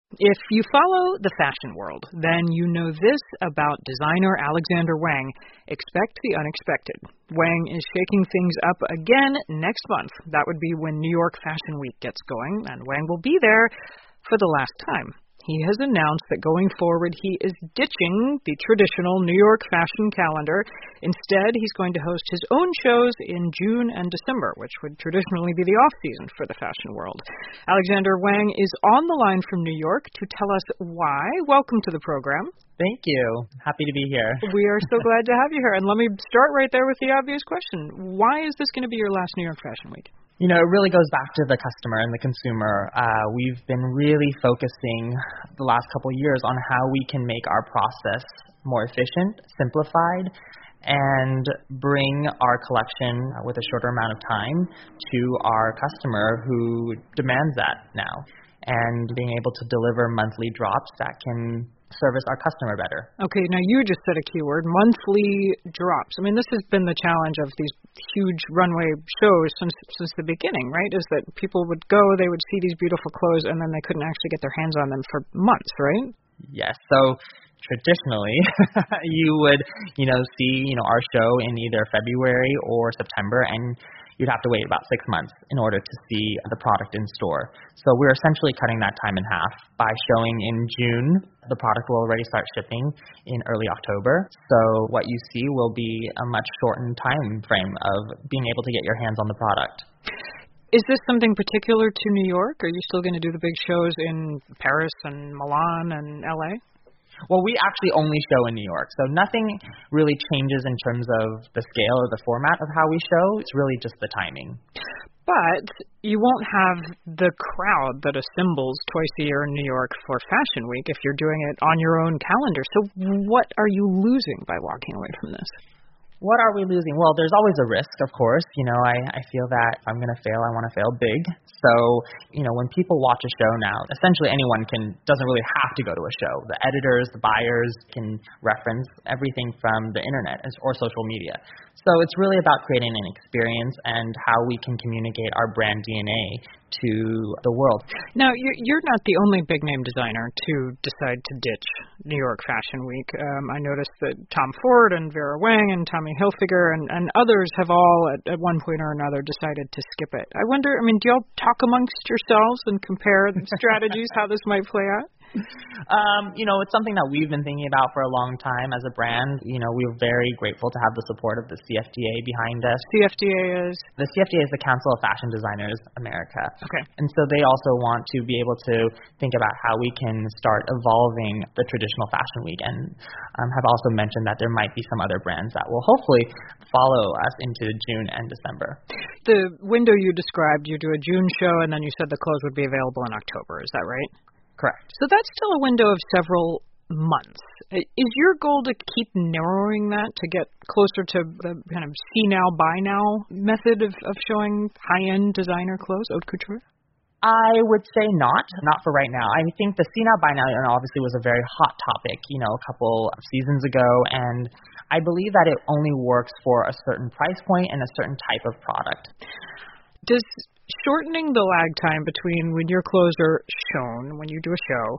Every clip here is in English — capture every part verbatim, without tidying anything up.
If you follow the fashion world, then you know this about designer Alexander Wang. Expect the unexpected. Wang is shaking things up again next month. That would be when New York Fashion Week gets going, and Wang will be there for the last time. He has announced that going forward he is ditching the traditional New York fashion calendar. Instead, he's going to host his own shows in June and December, which would traditionally be the off-season for the fashion world. Alexander Wang is on the line from New York to tell us why. Welcome to the program. Thank you. Happy to be here. We are so glad to have you here. And let me start right there with the obvious question. Why is this going to be your last New York Fashion Week? You know, it really goes back to the customer and the consumer. Uh, we've been really focusing the last couple of years on how we can make our process more efficient, simplified, and bring our collection with a shorter amount of time to our customer who demands that now. And being able to deliver monthly drops that can service our customer better. Okay, now you just said a keyword, monthly drops. I mean, this has been the challenge of these huge runway shows since since the beginning, right? Is that people would go, they would see these beautiful clothes, and then they couldn't actually get their hands on them for months, right? Yes. So traditionally, you would, you know, see, you know, our show in either February or September, and you'd have to wait about six months in order to see the product in store. So we're essentially cutting that time in half by showing in June. The product will already start shipping in early October. So what you see will be a much shortened time frame of being able to get your hands on the product. Is this something particular to New York? Are you still going to do the big shows in Paris and Milan and L A? Well, we actually only show in New York, so nothing really changes in terms of the scale or the format of how we show. It's really just the timing. But you won't have the crowd that assembles twice a year in New York for Fashion Week if you're doing it on your own calendar. So what are you losing by walking away from this? What are we losing? Well, there's always a risk, of course. You know, I, I feel that if I'm going to fail, I want to fail big. So, you know, when people watch a show now, essentially anyone can doesn't really have to go to a show. The editors, the buyers can reference everything from the internet or social media. So it's really about creating an experience and how we can communicate our brand D N A to the world. Now, you're not the only big-name designer to decide to ditch New York Fashion Week. Um, I noticed that Tom Ford and Vera Wang and Tommy Hilfiger and, and others have all, at, at one point or another, decided to skip it. I wonder, I mean, do y'all talk amongst yourselves and compare strategies, how this might play out? Um, you know, it's something that we've been thinking about for a long time as a brand. You know, we're very grateful to have the support of the C F D A behind us. C F D A is? The C F D A is the Council of Fashion Designers America. Okay. And so they also want to be able to think about how we can start evolving the traditional fashion week, and um, have also mentioned that there might be some other brands that will hopefully follow us into June and December. The window you described, you do a June show and then you said the clothes would be available in October. Is that right? Correct. So that's still a window of several months. Is your goal to keep narrowing that to get closer to the kind of see now, buy now method of, of showing high-end designer clothes, haute couture? I would say not, not for right now. I think the see now, buy now obviously was a very hot topic, you know, a couple of seasons ago, and I believe that it only works for a certain price point and a certain type of product. Does shortening the lag time between when your clothes are shown, when you do a show,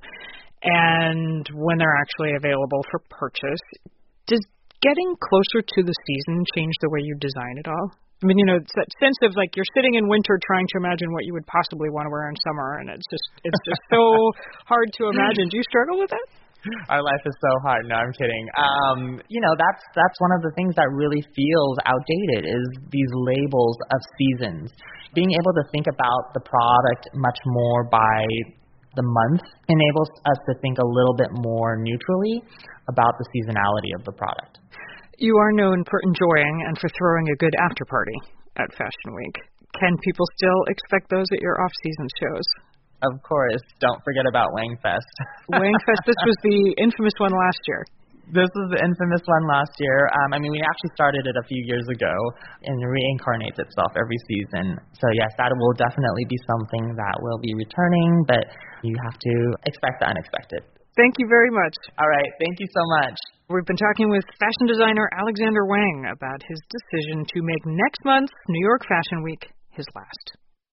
and when they're actually available for purchase, does getting closer to the season change the way you design it all? I mean, you know, it's that sense of like you're sitting in winter trying to imagine what you would possibly want to wear in summer, and it's just it's just so hard to imagine. Do you struggle with that? Our life is so hard. No, I'm kidding. Um, you know, that's that's one of the things that really feels outdated is these labels of seasons. Being able to think about the product much more by the month enables us to think a little bit more neutrally about the seasonality of the product. You are known for enjoying and for throwing a good after party at Fashion Week. Can people still expect those at your off-season shows? Of course. Don't forget about Wangfest. Wangfest, this was the infamous one last year. This was the infamous one last year. Um, I mean, we actually started it a few years ago, and it reincarnates itself every season. So, yes, that will definitely be something that will be returning, but you have to expect the unexpected. Thank you very much. All right. Thank you so much. We've been talking with fashion designer Alexander Wang about his decision to make next month's New York Fashion Week his last.